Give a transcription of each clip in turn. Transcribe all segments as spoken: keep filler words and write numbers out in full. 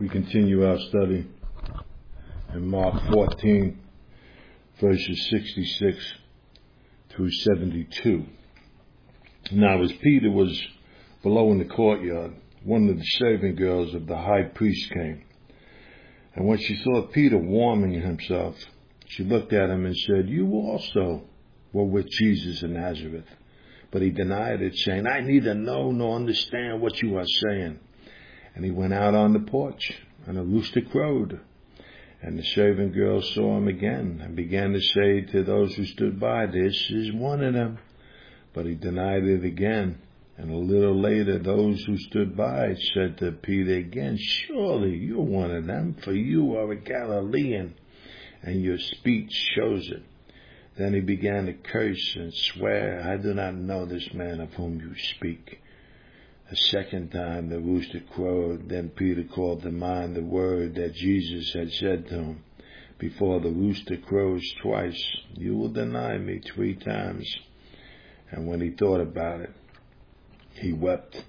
We continue our study in Mark fourteen, verses sixty-six through seventy-two. Now, as Peter was below in the courtyard, one of the servant girls of the high priest came. And when she saw Peter warming himself, she looked at him and said, "You also were with Jesus of Nazareth." But he denied it, saying, "I neither know nor understand what you are saying." And he went out on the porch, and a rooster crowed. And the servant girl saw him again, and began to say to those who stood by, "This is one of them." But he denied it again. And a little later, those who stood by said to Peter again, "Surely you're one of them, for you are a Galilean, and your speech shows it." Then he began to curse and swear, "I do not know this man of whom you speak." A second time the rooster crowed. Then Peter called to mind the word that Jesus had said to him, "Before the rooster crows twice, you will deny me three times." And when he thought about it, he wept.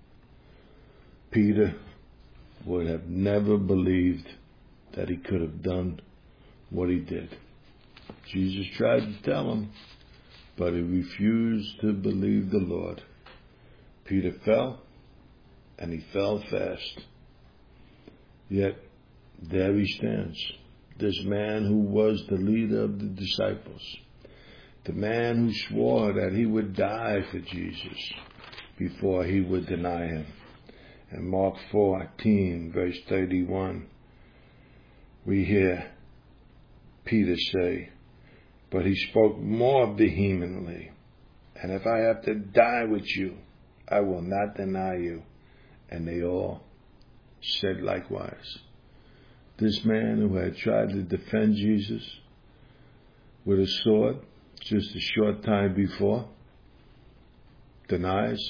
Peter would have never believed that he could have done what he did. Jesus tried to tell him, but he refused to believe the Lord. Peter fell, and he fell fast. Yet there he stands, this man who was the leader of the disciples, the man who swore that he would die for Jesus before he would deny him. In Mark fourteen, verse thirty-one, we hear Peter say, "But he spoke more vehemently, and if I have to die with you, I will not deny you." And they all said likewise. This man who had tried to defend Jesus with a sword just a short time before denies.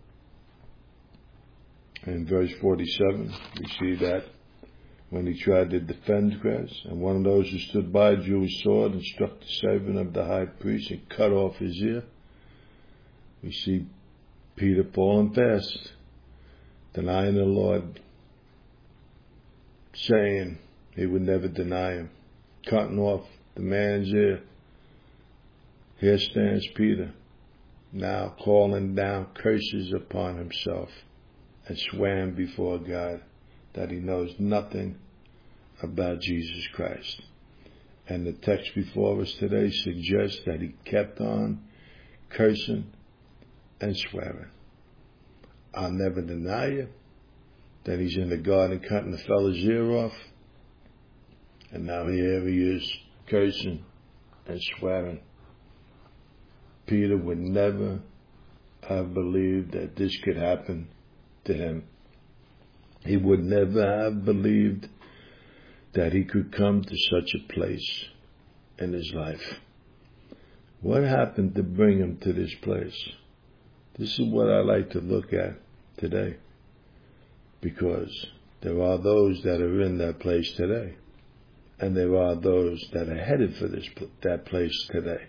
In verse forty-seven, we see that when he tried to defend Christ, and one of those who stood by drew his sword and struck the servant of the high priest and cut off his ear, we see Peter falling fast, denying the Lord, saying he would never deny him, cutting off the man's ear. Here stands Peter, now calling down curses upon himself and swearing before God that he knows nothing about Jesus Christ. And the text before us today suggests that he kept on cursing and swearing. "I'll never deny you." Then he's in the garden cutting the fellow's ear off. And now here he is cursing and swearing. Peter would never have believed that this could happen to him. He would never have believed that he could come to such a place in his life. What happened to bring him to this place? This is what I like to look at today, because there are those that are in that place today, and there are those that are headed for this that place today.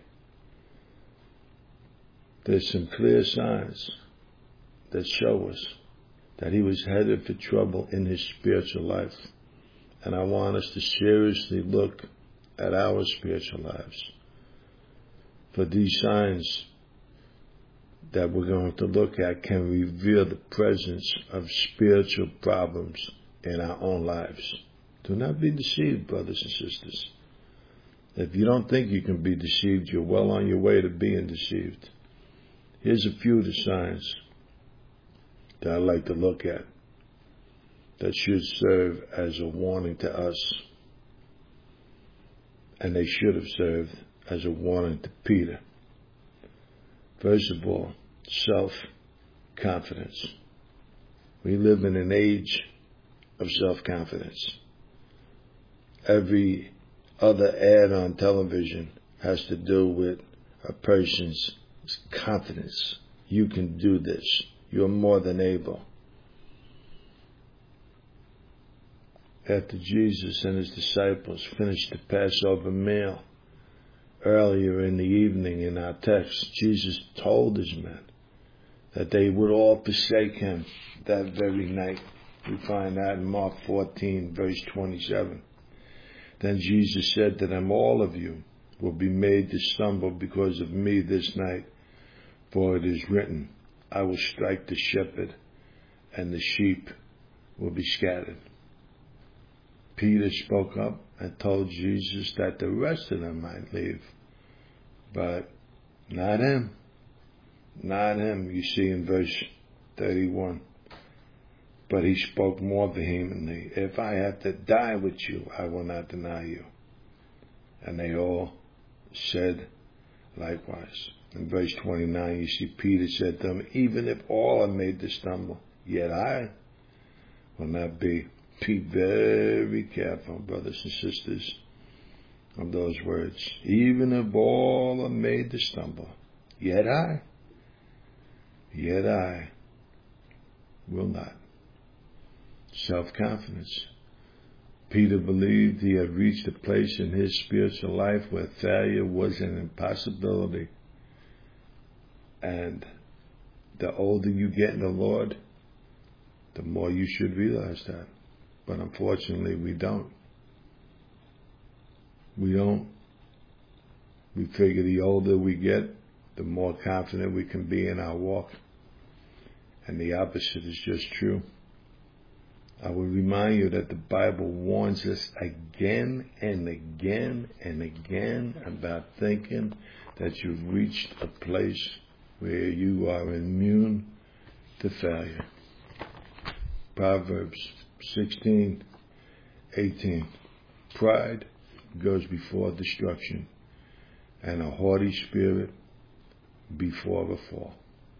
There's some clear signs that show us that he was headed for trouble in his spiritual life. And I want us to seriously look at our spiritual lives. For these signs that we're going to look at can reveal the presence of spiritual problems in our own lives. Do not be deceived, brothers and sisters. If you don't think you can be deceived, you're well on your way to being deceived. Here's a few of the signs that I like to look at that should serve as a warning to us. And they should have served as a warning to Peter. First of all, self-confidence. We live in an age of self-confidence. Every other ad on television has to do with a person's confidence. You can do this. You're more than able. After Jesus and his disciples finished the Passover meal, earlier in the evening in our text, Jesus told his men that they would all forsake him that very night. We find that in Mark fourteen, verse twenty-seven. Then Jesus said to them, all of you will be made to stumble because of me this night, for it is written, I will strike the shepherd, and the sheep will be scattered. Peter spoke up and told Jesus that the rest of them might leave, but not him. Not him, you see in verse thirty-one. But he spoke more vehemently, if I have to die with you, I will not deny you. And they all said likewise. In verse twenty-nine, you see Peter said to them, even if all are made to stumble, yet I will not be. Be very careful, brothers and sisters, of those words. Even if all are made to stumble, yet I, yet I will not. Self-confidence. Peter believed he had reached a place in his spiritual life where failure was an impossibility. And the older you get in the Lord, the more you should realize that. But unfortunately, we don't. We don't. We figure the older we get, the more confident we can be in our walk. And the opposite is just true. I will remind you that the Bible warns us again and again and again about thinking that you've reached a place where you are immune to failure. Proverbs sixteen, eighteen. Pride goes before destruction, and a haughty spirit before a fall.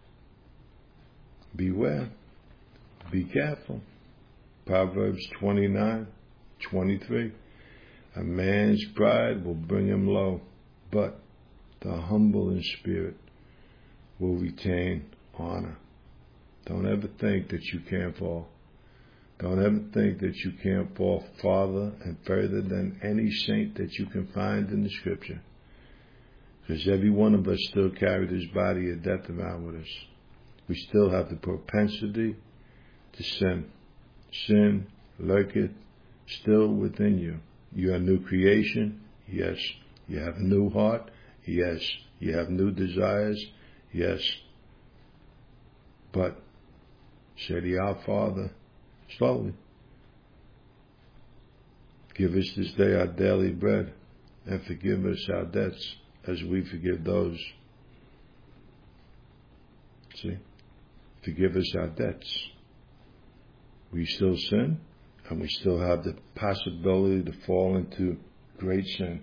Beware. Be careful. Proverbs twenty-nine, twenty-three. A man's pride will bring him low, but the humble in spirit will retain honor. Don't ever think that you can't fall. Don't ever think that you can't fall farther and further than any saint that you can find in the Scripture. Because every one of us still carry this body of death around with us. We still have the propensity to sin. Sin lurketh still within you. You're a new creation. Yes. You have a new heart. Yes. You have new desires. Yes. But say the Our Father slowly. Give us this day our daily bread, and forgive us our debts as we forgive those. See? Forgive us our debts. We still sin, and we still have the possibility to fall into great sin.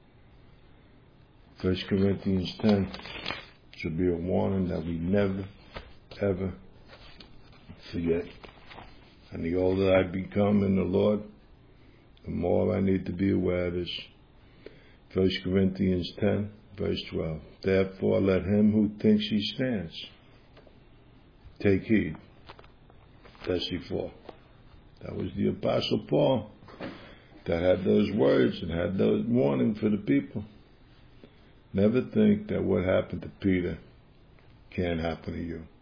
First Corinthians ten should be a warning that we never, ever forget. And the older I become in the Lord, the more I need to be aware of this. First Corinthians ten, verse twelve. Therefore let him who thinks he stands take heed lest he fall. That was the Apostle Paul that had those words and had those warning for the people. Never think that what happened to Peter can't happen to you.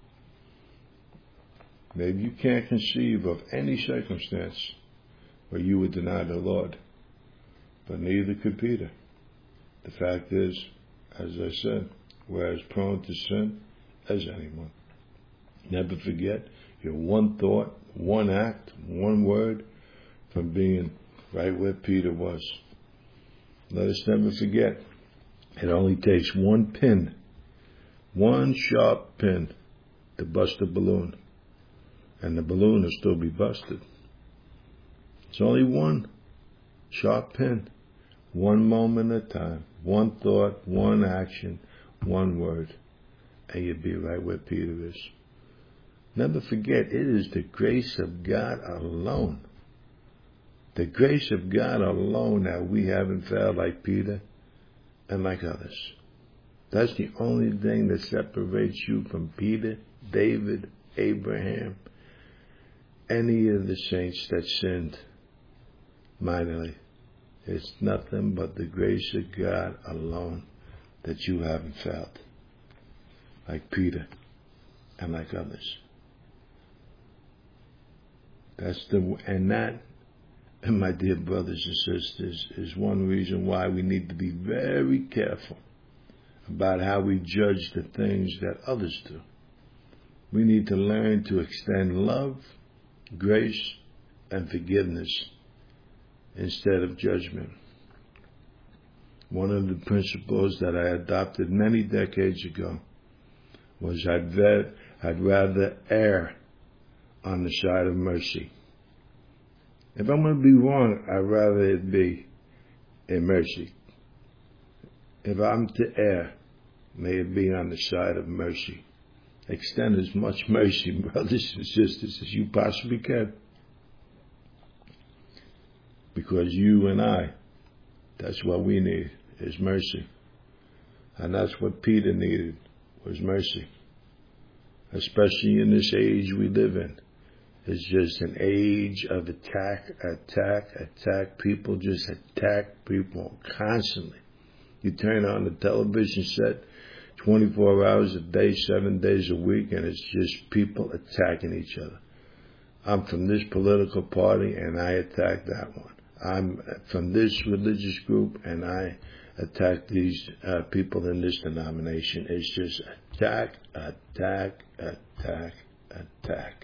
Maybe you can't conceive of any circumstance where you would deny the Lord, but neither could Peter. The fact is, as I said, we're as prone to sin as anyone. Never forget, you're one thought, one act, one word from being right where Peter was. Let us never forget, it only takes one pin, one sharp pin to bust a balloon. And the balloon will still be busted. It's only one sharp pin, one moment at a time, one thought, one action, one word, and you'll be right where Peter is. Never forget, it is the grace of God alone. The grace of God alone that we haven't failed like Peter and like others. That's the only thing that separates you from Peter, David, Abraham, any of the saints that sinned minorly. It's nothing but the grace of God alone that you haven't felt, like Peter and like others. That's the, and that, and my dear brothers and sisters, is one reason why we need to be very careful about how we judge the things that others do. We need to learn to extend love, grace, and forgiveness instead of judgment. One of the principles that I adopted many decades ago was I'd, vet, I'd rather err on the side of mercy. If I'm going to be wrong, I'd rather it be in mercy. If I'm to err, may it be on the side of mercy. Extend as much mercy, brothers and sisters, as you possibly can. Because you and I, that's what we need, is mercy. And that's what Peter needed, was mercy. Especially in this age we live in. It's just an age of attack, attack, attack. People just attack people constantly. You turn on the television set twenty-four hours a day, seven days a week, and it's just people attacking each other. I'm from this political party, and I attack that one. I'm from this religious group, and I attack these uh, people in this denomination. It's just attack, attack, attack, attack.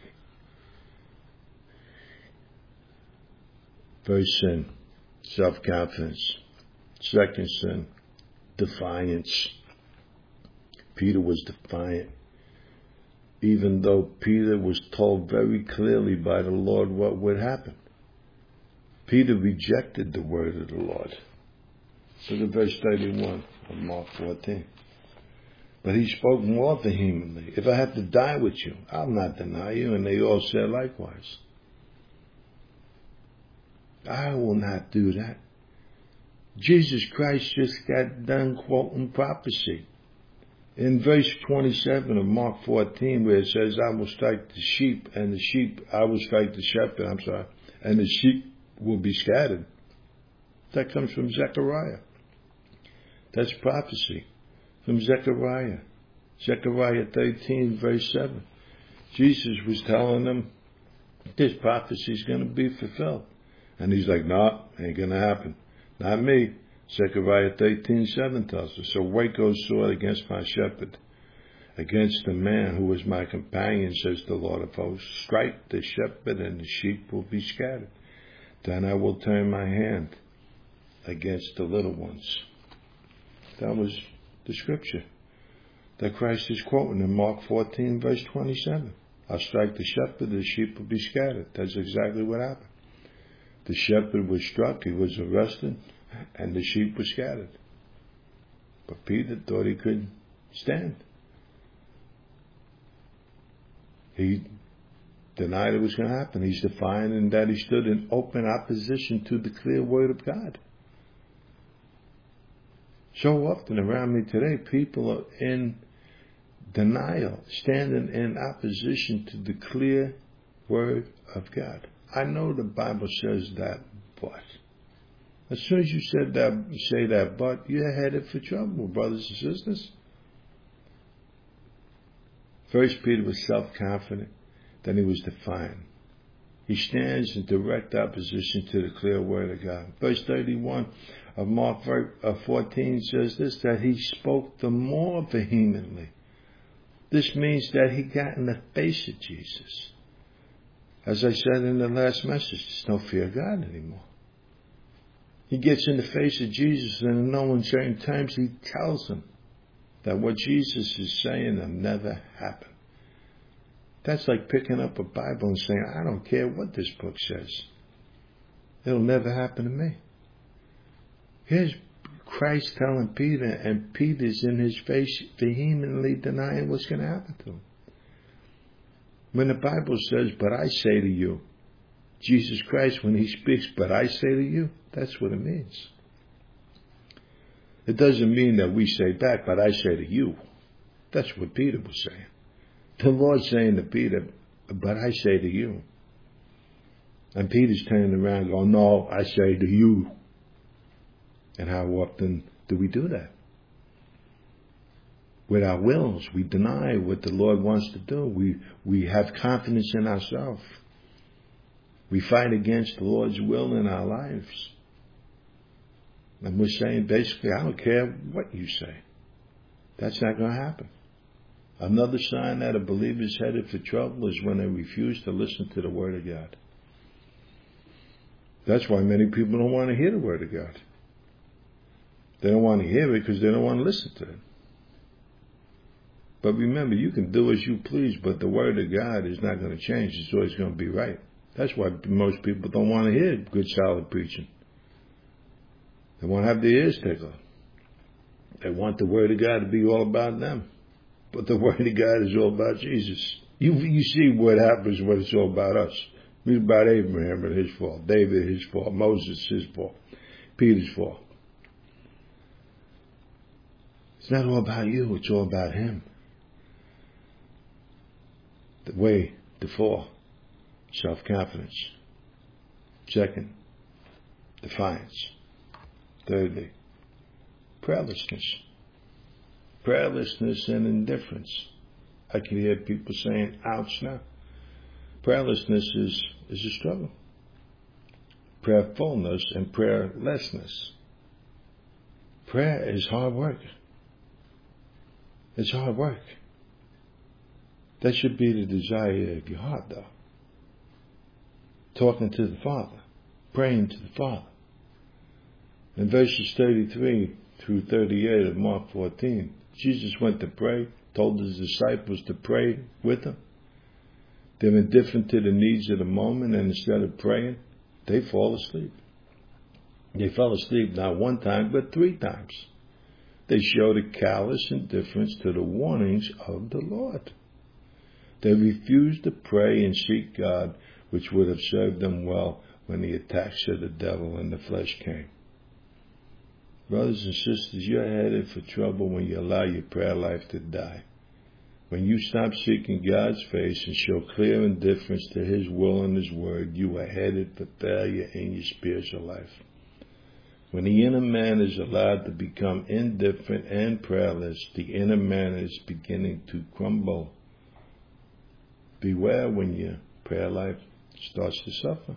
First sin, self-confidence. Second sin, defiance. Peter was defiant, even though Peter was told very clearly by the Lord what would happen. Peter rejected the word of the Lord. Look at verse thirty-one of Mark fourteen. But he spoke more vehemently. If I have to die with you, I'll not deny you. And they all said likewise. I will not do that. Jesus Christ just got done quoting prophecy. In verse twenty-seven of Mark fourteen, where it says, I will strike the sheep, and the sheep, I will strike the shepherd, I'm sorry, and the sheep will be scattered. That comes from Zechariah. That's prophecy from Zechariah. Zechariah thirteen, verse seven. Jesus was telling them, this prophecy is going to be fulfilled. And he's like, no, nah, ain't going to happen. Not me. Zechariah thirteen, seven tells us, so awake, O sword, against my shepherd, against the man who is my companion, says the Lord of hosts. Strike the shepherd, and the sheep will be scattered. Then I will turn my hand against the little ones. That was the scripture that Christ is quoting in Mark fourteen, verse twenty-seven. I'll strike the shepherd, the sheep will be scattered. That's exactly what happened. The shepherd was struck, he was arrested, and the sheep were scattered. But Peter thought he could stand. He denied it was going to happen. He's defiant in that he stood in open opposition to the clear word of God. So often around me today, people are in denial, standing in opposition to the clear word of God. I know the Bible says that, but as soon as you said that, you say that, but you're headed for trouble, brothers and sisters. First Peter was self-confident, then he was defiant. He stands in direct opposition to the clear word of God. Verse thirty-one of Mark fourteen says this, that he spoke the more vehemently. This means that he got in the face of Jesus. As I said in the last message, there's no fear of God anymore. He gets in the face of Jesus, and in no uncertain times he tells him that what Jesus is saying will never happen. That's like picking up a Bible and saying, I don't care what this book says. It'll never happen to me. Here's Christ telling Peter, and Peter's in his face vehemently denying what's going to happen to him. When the Bible says, but I say to you, Jesus Christ, when he speaks, but I say to you, that's what it means. It doesn't mean that we say back, but I say to you. That's what Peter was saying. The Lord's saying to Peter, but I say to you. And Peter's turning around and going, no, I say to you. And how often do we do that? With our wills, we deny what the Lord wants to do. We we have confidence in ourselves. We fight against the Lord's will in our lives. And we're saying basically, I don't care what you say. That's not going to happen. Another sign that a believer's headed for trouble is when they refuse to listen to the Word of God. That's why many people don't want to hear the Word of God. They don't want to hear it because they don't want to listen to it. But remember, you can do as you please, but the Word of God is not going to change. It's always going to be right. That's why most people don't want to hear good, solid preaching. They want to have their ears tickled. They want the Word of God to be all about them. But the Word of God is all about Jesus. You, you see what happens when it's all about us. It's about Abraham and his fault, David his fault, Moses his fault, Peter's fault. It's not all about you, it's all about him. The way to fall, self-confidence. Second, defiance. Thirdly, prayerlessness. Prayerlessness and indifference. I can hear people saying, ouch now. Prayerlessness is, is a struggle. Prayerfulness and prayerlessness. Prayer is hard work. It's hard work. That should be the desire of your heart, though. Talking to the Father. Praying to the Father. In verses thirty-three through thirty-eight of Mark fourteen, Jesus went to pray, told his disciples to pray with him. They're indifferent to the needs of the moment, and instead of praying, they fall asleep. They fell asleep not one time, but three times. They showed a callous indifference to the warnings of the Lord. They refused to pray and seek God, which would have served them well when the attacks of the devil in the flesh came. Brothers and sisters, you're headed for trouble when you allow your prayer life to die. When you stop seeking God's face and show clear indifference to His will and His word, you are headed for failure in your spiritual life. When the inner man is allowed to become indifferent and prayerless, the inner man is beginning to crumble. Beware when your prayer life starts to suffer.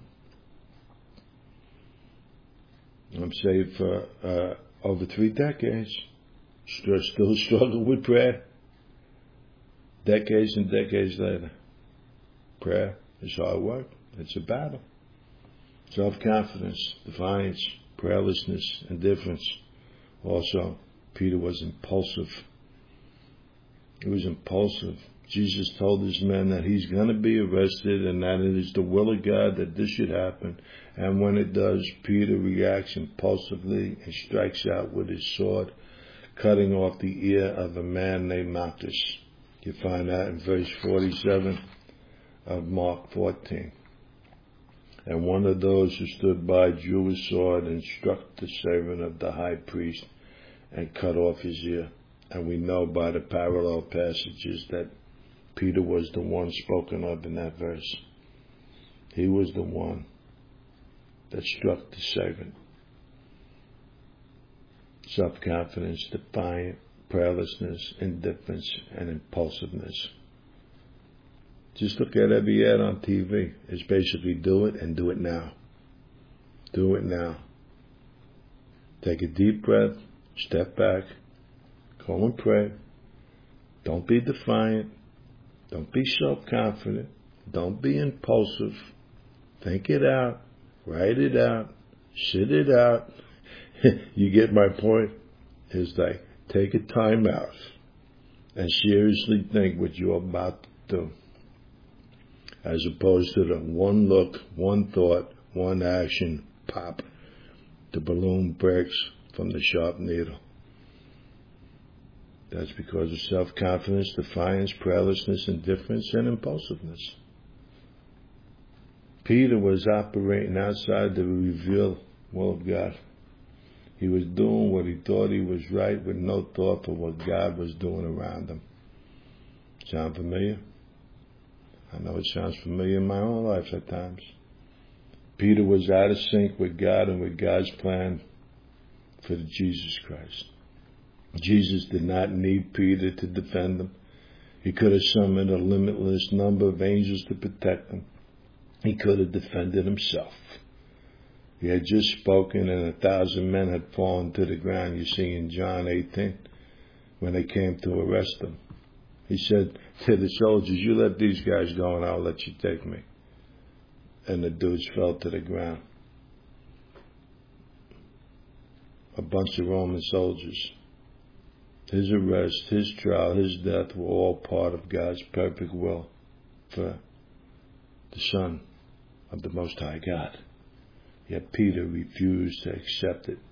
I'm saved for uh, over three decades. Still, still struggle with prayer. Decades and decades later. Prayer is hard work. It's a battle. Self-confidence, defiance, prayerlessness, indifference. Also, Peter was impulsive. He was impulsive. Jesus told his men that he's going to be arrested and that it is the will of God that this should happen. And when it does, Peter reacts impulsively and strikes out with his sword, cutting off the ear of a man named Malchus. You find that in verse forty-seven of Mark fourteen. And one of those who stood by drew his sword and struck the servant of the high priest and cut off his ear. And we know by the parallel passages that Peter was the one spoken of in that verse. He was the one that struck the servant. Self-confidence, defiance, prayerlessness, indifference, and impulsiveness. Just look at every ad on T V. It's basically do it and do it now. Do it now. Take a deep breath, step back, go and pray. Don't be defiant. Don't be self-confident. Don't be impulsive. Think it out. Write it out. Sit it out. You get my point? It's like, take a time out and seriously think what you're about to do. As opposed to the one look, one thought, one action, pop. The balloon breaks from the sharp needle. That's because of self-confidence, defiance, prayerlessness, indifference, and impulsiveness. Peter was operating outside the revealed will of God. He was doing what he thought he was right with no thought for what God was doing around him. Sound familiar? I know it sounds familiar in my own life at times. Peter was out of sync with God and with God's plan for the Jesus Christ. Jesus did not need Peter to defend him. He could have summoned a limitless number of angels to protect him. He could have defended himself. He had just spoken and a thousand men had fallen to the ground. You see in John eighteen, when they came to arrest him. He said to the soldiers, you let these guys go and I'll let you take me. And the dudes fell to the ground. A bunch of Roman soldiers. His arrest, his trial, his death were all part of God's perfect will for the Son of the Most High God. Yet Peter refused to accept it.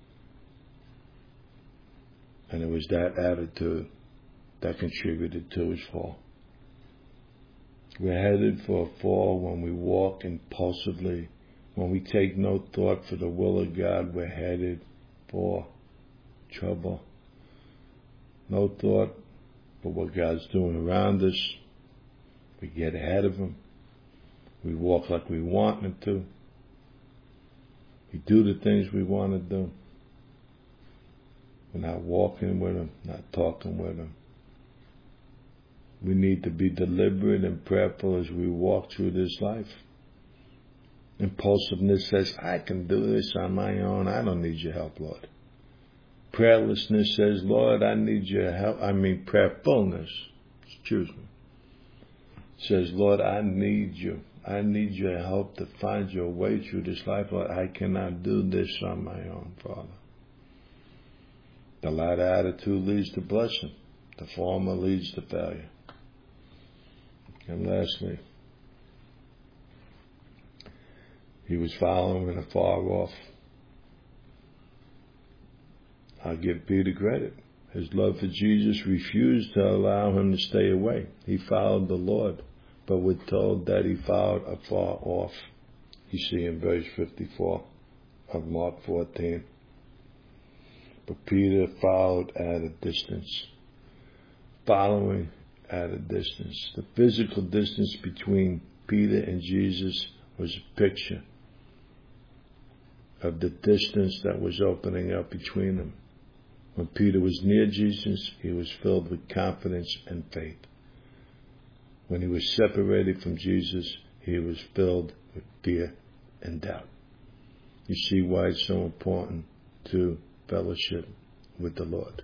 And it was that attitude that contributed to his fall. We're headed for a fall when we walk impulsively. When we take no thought for the will of God, we're headed for trouble. No thought for what God's doing around us. We get ahead of Him. We walk like we want Him to. We do the things we want to do. We're not walking with Him, not talking with Him. We need to be deliberate and prayerful as we walk through this life. Impulsiveness says, I can do this on my own. I don't need your help, Lord. Prayerlessness says, Lord, I need your help. I mean, prayerfulness, excuse me, says, Lord, I need you. I need your help to find your way through this life. Lord, I cannot do this on my own, Father. The latter attitude leads to blessing. The former leads to failure. And lastly, he was following afar off. I'll give Peter credit. His love for Jesus refused to allow him to stay away. He followed the Lord, but we're told that he followed afar off. You see in verse fifty-four of Mark fourteen. But Peter followed at a distance. Following at a distance. The physical distance between Peter and Jesus was a picture of the distance that was opening up between them. When Peter was near Jesus, he was filled with confidence and faith. When he was separated from Jesus, he was filled with fear and doubt. You see why it's so important to fellowship with the Lord.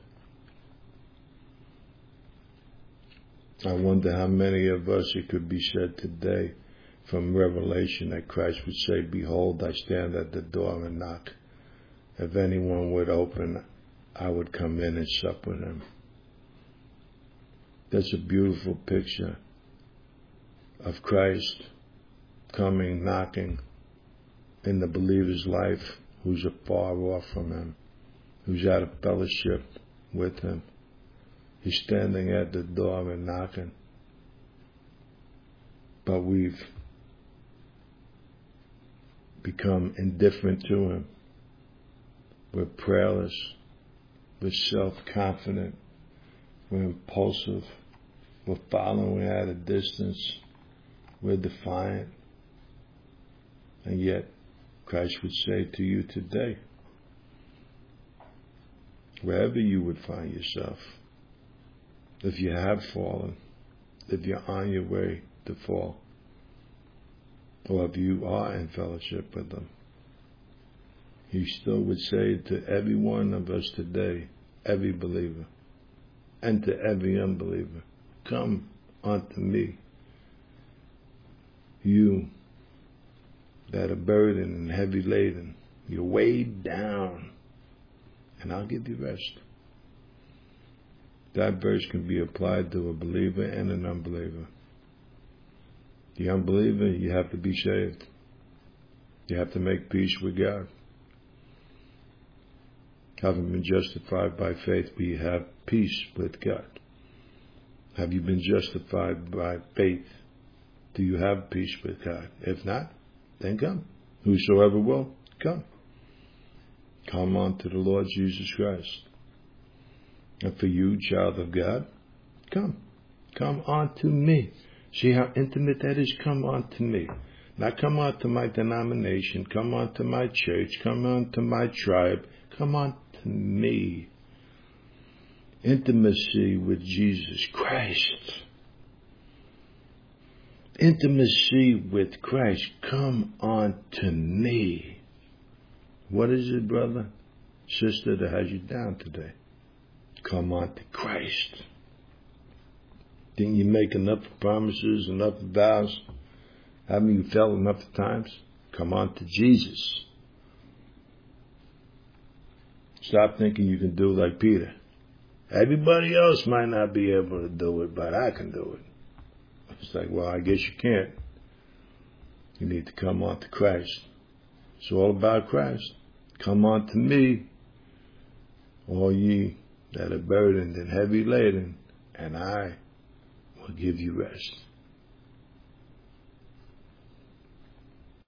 I wonder how many of us, it could be said today from Revelation, that Christ would say, behold, I stand at the door and knock. If anyone would open, I would come in and sup with him. That's a beautiful picture of Christ coming, knocking in the believer's life who's afar off from him, who's out of fellowship with him. He's standing at the door and knocking. But we've become indifferent to him. We're prayerless. We're self-confident. We're impulsive. We're following at a distance. We're defiant. And yet, Christ would say to you today, wherever you would find yourself, if you have fallen, if you're on your way to fall, or if you are in fellowship with Him, He still would say to every one of us today, every believer, and to every unbeliever, come unto me, you that are burdened and heavy laden, you're weighed down, and I'll give you rest. That verse can be applied to a believer and an unbeliever. The unbeliever, you have to be saved. You have to make peace with God. Having been justified by faith, we have peace with God. Have you been justified by faith? Do you have peace with God? If not, then come. Whosoever will, come. Come unto the Lord Jesus Christ. And for you, child of God, come. Come unto me. See how intimate that is? Come unto me. Not come unto my denomination. Come unto my church. Come unto my tribe. Come unto me. Intimacy with Jesus Christ. intimacy with Christ. Come unto me. What is it, brother, sister, that has you down today? Come unto Christ. Didn't you make enough promises, enough vows? Haven't you failed enough times? Come on to Jesus. Stop thinking you can do like Peter. Everybody else might not be able to do it, but I can do it. It's like, well, I guess you can't. You need to come on to Christ. It's all about Christ. Come on to me, all ye that are burdened and heavy laden, and I will give you rest.